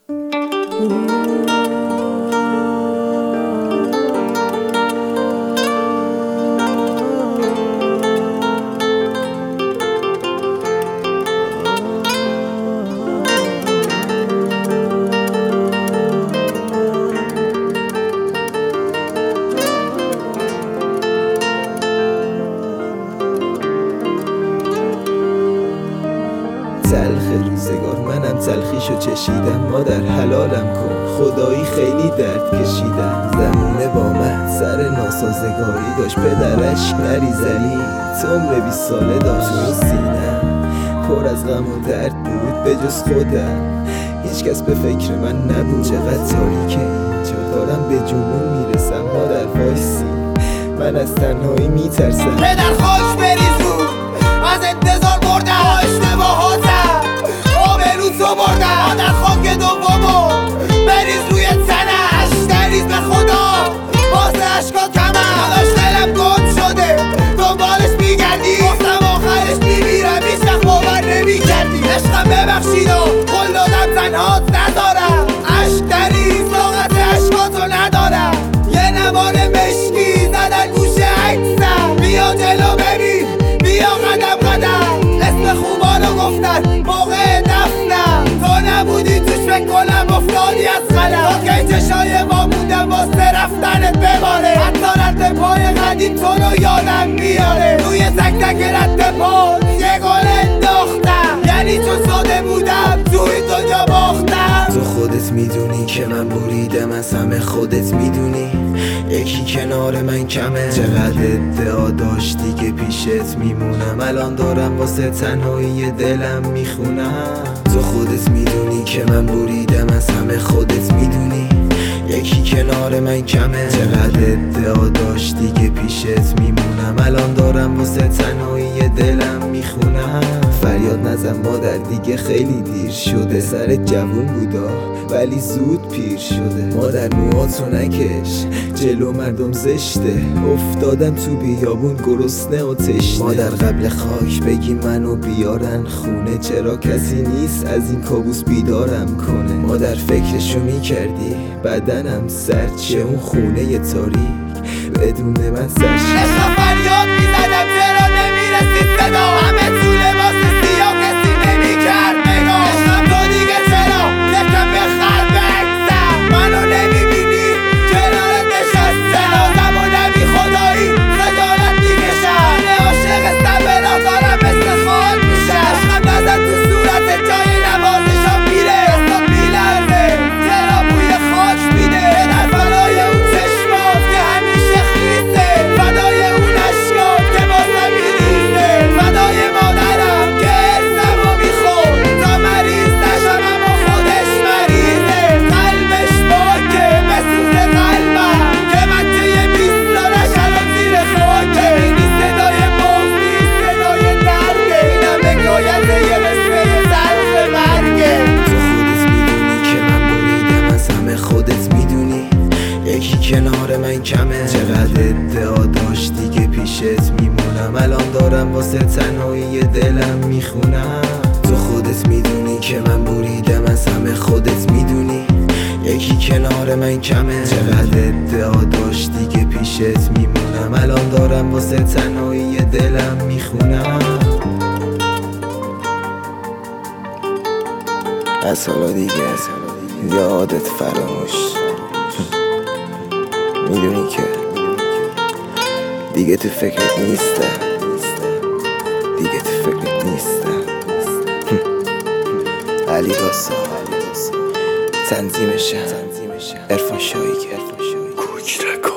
تلخ روزگار منم تلخیشو چشیدم، مادر حلالم کن خدایی خیلی درد کشیدم. زمونه با من سر ناسازگاری داشت، پدرش نریزنی تو عمر 20 ساله داشت. تو سینم پر از غم و درد بود به جز خودم، هیچ کس به فکر من نبود. چقدر تاریکه اینجا دارم به جنون میرسم، مادر وایسی من از تنهایی میترسم. پدر خاک بریزو از انتظار بردم، اشتباهاتم آبرو تو بردم. مادر خاک دومو بریز روی تنش، نریز به خدا واسه اشکات کمم. داداش دلم گم شده دنبالش میگردی، گفتم آخرش میمیرم هیچ وقت باور نمیکردی. عشقم ببخشید و قول دادم تنهات ندارم، عشق نریز طاقت اشکاتو ندارم. یه نوار مشکی زدن گوش عکسم، بیا جلو ببین بیا قدم قدم. اسم خوبانو گفتن موقع دفنم، تو نبودی توش فکر کنم افتادی از قلم. تا که چشای ما بودم واسه رفتنت بماره، حتی رد پای قدیم تو رو یادم میاره. روی تک تک رد پا یه گل انداختم، یعنی چون ساده بودم توی دنیا باختم. تو خودت میدونی که من بریدم از همه، خودت میدونی یکی کنار من کمه. چقدر ادعا داشتی که پیشت میمونم، الان دارم واسه تنهایی دلم میخونم. تو خودت میدونی که من بریدم از همه، خودت میدونی یکی کنار من کمه. چقدر ادعا داشتی که پیشت میمونم، الان دارم واسه تنهایی دلم میخونم. فریاد نزن مادر دیگه خیلی دیر شده، سر جوون بودا ولی زود پیر شده. مادر موهاتو نکش جلو مردم زشته، افتادم تو بیابون گرسنه و تشنه. مادر قبل خاک بگی منو بیارن خونه، چرا کسی نیست از این کابوس بیدارم کنه. مادر فکرشو میکردی بدنم سرد چه اون خونه تاریک بدون من سرش. عشق فریاد میزدم چرا نمیرسید صدا، همه تو لباس سیاه کسی نمیکرد نگاه. عشقم تو دیگه چرا یکم به خلق بکسم، منو نمیبینی کنارت نشستم. نازم و نبی خدایی خجالت میکشم، من عاشق سبرا دارم مثل خال میشم. عشقم نزد تو صورت جای نوازشم میره، دستات میلرزه چرا بوی خاک میده. در فلای اون چشمات که همیشه خیسه، فدای اون اشکات که بازم میریزه. فدای مادرم که ارزمو میخور تا مریض نشم اما خودش مریضه. قلبش باکه بسوز قلبم که بچه 20 سالش الان زیر خاکه. اینی صدای موز نیست صدای درده، اینم حکایت یه قصه تلخ مرگه. تو خودت میدونی که من بریدم از همه، خودت میدونی یکی کنار من کمه. چقدر ادعا داشتی که پیشت میمونم، الان دارم واسه تنهایی دلم میخونم. تو خودت میدونی که من بریدم از همه، خودت میدونی یکی کنار من کمه. چقدر ادعا داشتی که پیشت میمونم، الان دارم واسه تنهایی دلم میخونم. از حالا دیگه یادت فراموش، میدونی که دیگه تو فکرت نیسته، دیگه تو فکرت نیسته. علی راسا تنظیمشه عرفان شاهی، کوچ رکن.